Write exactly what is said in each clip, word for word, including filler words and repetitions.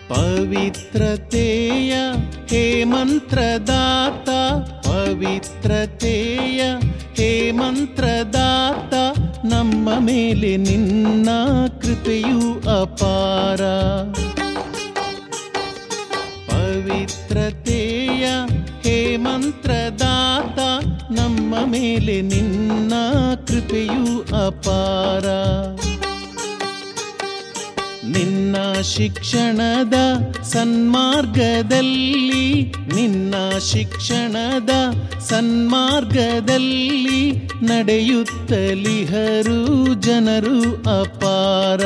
ಪವಿತ್ರತೆಯ ಹೇ ಮಂತ್ರದಾತ, ಪವಿತ್ರತೆಯ ಹೇ ಮಂತ್ರದಾತ, ನಮ್ಮ ಮೇಲೆ ನಿನ್ನ ಕೃಪೆಯು ಅಪಾರ. ಪವಿತ್ರತೆಯ ಹೇ ಮಂತ್ರದಾತ, ನಮ್ಮ ಮೇಲೆ ನಿನ್ನ ಕೃಪೆಯು ಅಪಾರ. ನಿನ್ನ ಶಿಕ್ಷಣದ ಸನ್ಮಾರ್ಗದಲ್ಲಿ, ನಿನ್ನ ಶಿಕ್ಷಣದ ಸನ್ಮಾರ್ಗದಲ್ಲಿ ನಡೆಯುತ್ತಲಿಹರು ಜನರು ಅಪಾರ.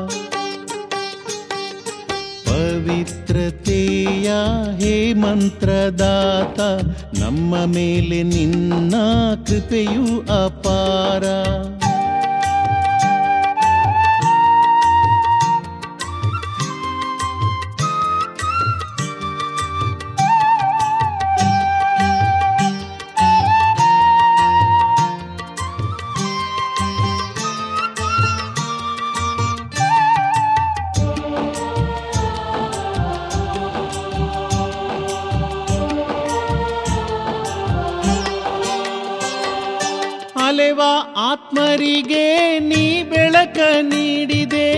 ಪವಿತ್ರತೆಯ ಹೇ ಮಂತ್ರದಾತ, ನಮ್ಮ ಮೇಲೆ ನಿನ್ನ ಕೃಪೆಯು ಅಪಾರ. ಅಲೆವ ಆತ್ಮರಿಗೆ ನೀ ಬೆಳಕ ನೀಡಿದೆ,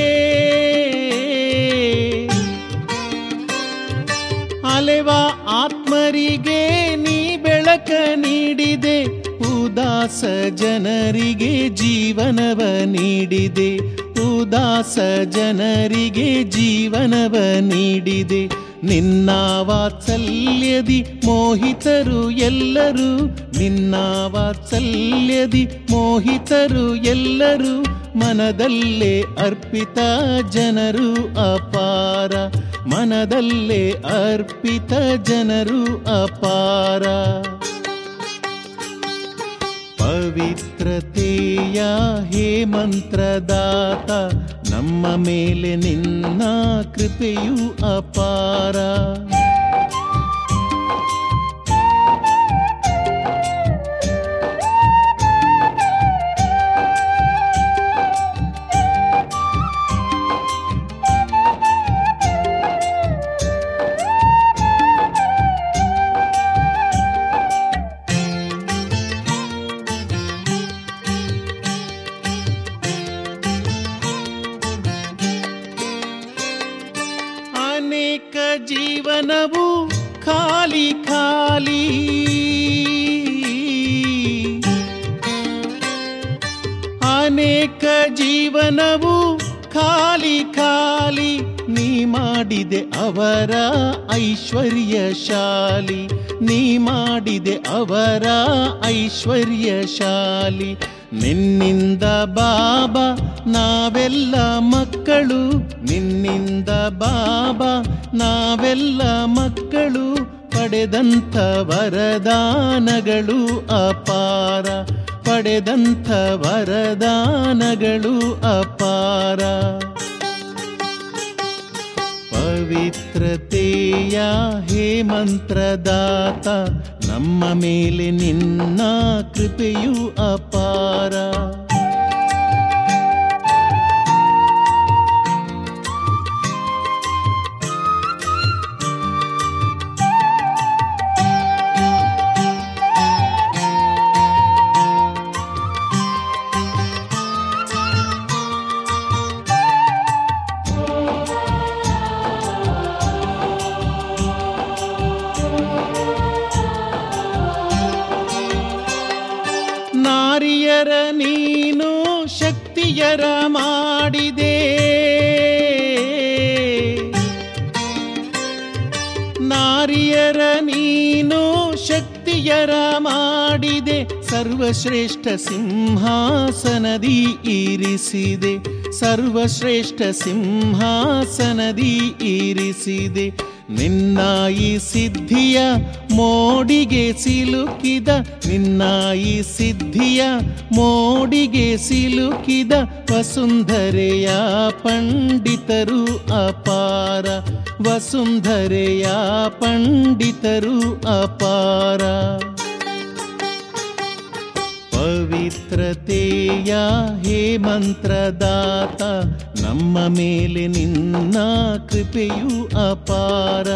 ಅಲೆವ ಆತ್ಮರಿಗೆ ನೀ ಬೆಳಕ ನೀಡಿದೆ, ಉದಾಸ ಜನರಿಗೆ ಜೀವನವ ನೀಡಿದೆ, ಉದಾಸ ಜನರಿಗೆ ಜೀವನವ ನೀಡಿದೆ. ನಿನ್ನ ವಾತ್ಸಲ್ಯದಿ ಮೋಹಿತರು ಎಲ್ಲರೂ, ನಿನ್ನ ವಾತ್ಸಲ್ಯದಿ ಮೋಹಿತರು ಎಲ್ಲರೂ, ಮನದಲ್ಲೇ ಅರ್ಪಿತ ಜನರು ಅಪಾರ, ಮನದಲ್ಲೇ ಅರ್ಪಿತ ಜನರು ಅಪಾರ. ಪವಿತ್ರತೆಯ ಹೇ ಮಂತ್ರದಾತ, ನಮ್ಮ ಮೇಲೆ ನಿನ್ನ ಕೃಪೆಯು ಅಪಾರ. ಅನೇಕ ಜೀವನವು ಖಾಲಿ ಖಾಲಿ, ಅನೇಕ ಜೀವನವು ಖಾಲಿ ಖಾಲಿ, ನೀ ಮಾಡಿದೆ ಅವರ ಐಶ್ವರ್ಯಶಾಲಿ, ನೀ ಮಾಡಿದೆ ಅವರ ಐಶ್ವರ್ಯಶಾಲಿ. ನಿನ್ನಿಂದ ಬಾಬಾ ನಾವೆಲ್ಲ ಮಕ್ಕಳು, ನಿನ್ನಿಂದ ಬಾಬಾ ನಾವೆಲ್ಲ ಮಕ್ಕಳು, ಪಡೆದಂಥ ವರದಾನಗಳು ಅಪಾರ, ಪಡೆದಂಥ ವರದಾನಗಳು ಅಪಾರ. ಪವಿತ್ರತೆಯ ಹೇ ಮಂತ್ರದಾತ, ನಮ್ಮ ಮೇಲೆ ನಿನ್ನ ಕೃಪೆಯು ಅಪಾರ. ನಾರಿಯರ ನೀನು ಶಕ್ತಿಯರ ಮಾಡಿದೆ, ನಾರಿಯರ ನೀನು ಶಕ್ತಿಯರ ಮಾಡಿದೆ, ಸರ್ವಶ್ರೇಷ್ಠ ಸಿಂಹಾಸನದಿ ಇರಿಸಿದೆ, ಸರ್ವಶ್ರೇಷ್ಠ ಸಿಂಹಾಸನದಿ ಇರಿಸಿದೆ. ನಿನ್ನ ಈ ಸಿದ್ಧಿಯ ಮೋಡಿಗೆ ಸಿಲುಕಿದ, ನಿನ್ನ ಈ ಸಿದ್ಧಿಯ ಮೋಡಿಗೆ ಸಿಲುಕಿದ ವಸುಂಧರೆಯ ಪಂಡಿತರು ಅಪಾರ, ವಸುಂಧರೆಯ ಪಂಡಿತರು ಅಪಾರ. ಪವಿತ್ರ ಪವಿತ್ರತೆಯ ಹೇ ಮಂತ್ರದಾತ, ನಮ್ಮ ಮೇಲೆ ನಿನ್ನ ಕೃಪೆಯು ಅಪಾರ.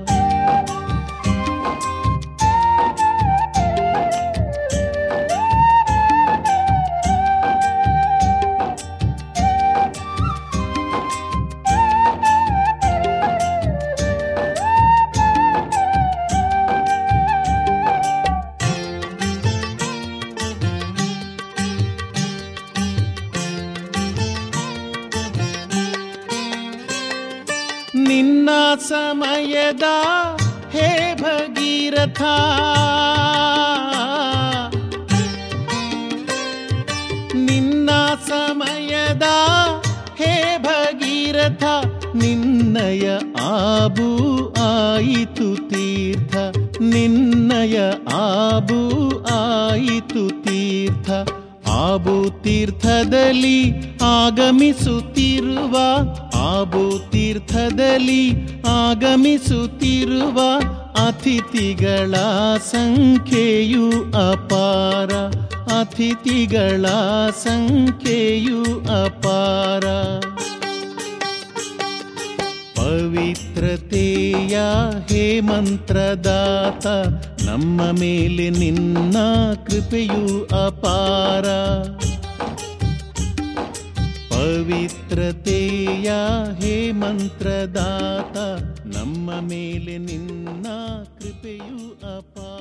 ನಿನ್ನ ಸಮಯದ ಹೇ ಭಗೀರಥ, ನಿನ್ನ ಸಮಯದ ಹೇ ಭಗೀರಥ, ನಿನ್ನಯ ಆಬು ಆಯಿತು ತೀರ್ಥ, ನಿನ್ನಯ ಆಬು ಆಯಿತು ತೀರ್ಥ. ಆಬು ತೀರ್ಥದಲ್ಲಿ ಆಗಮಿಸುತ್ತಿರುವ, ಆಬು ತೀರ್ಥದಲ್ಲಿ ಆಗಮಿಸುತ್ತಿರುವ ಅತಿಥಿಗಳ ಸಂಖ್ಯೆಯು ಅಪಾರ, ಅತಿಥಿಗಳ ಸಂಖ್ಯೆಯು ಅಪಾರ. ಪವಿತ್ರತೆಯ ಹೇ ಮಂತ್ರದಾತ, ನಮ್ಮ ಮೇಲೆ ನಿನ್ನ ಕೃಪೆಯು ಅಪಾರ. ಪವಿತ್ರತೆಯ ಹೇ ಮಂತ್ರದಾತ, ನಮ್ಮ ಮೇಲೆ ನಿನ್ನ ಕೃಪೆಯು ಅಪಾರ.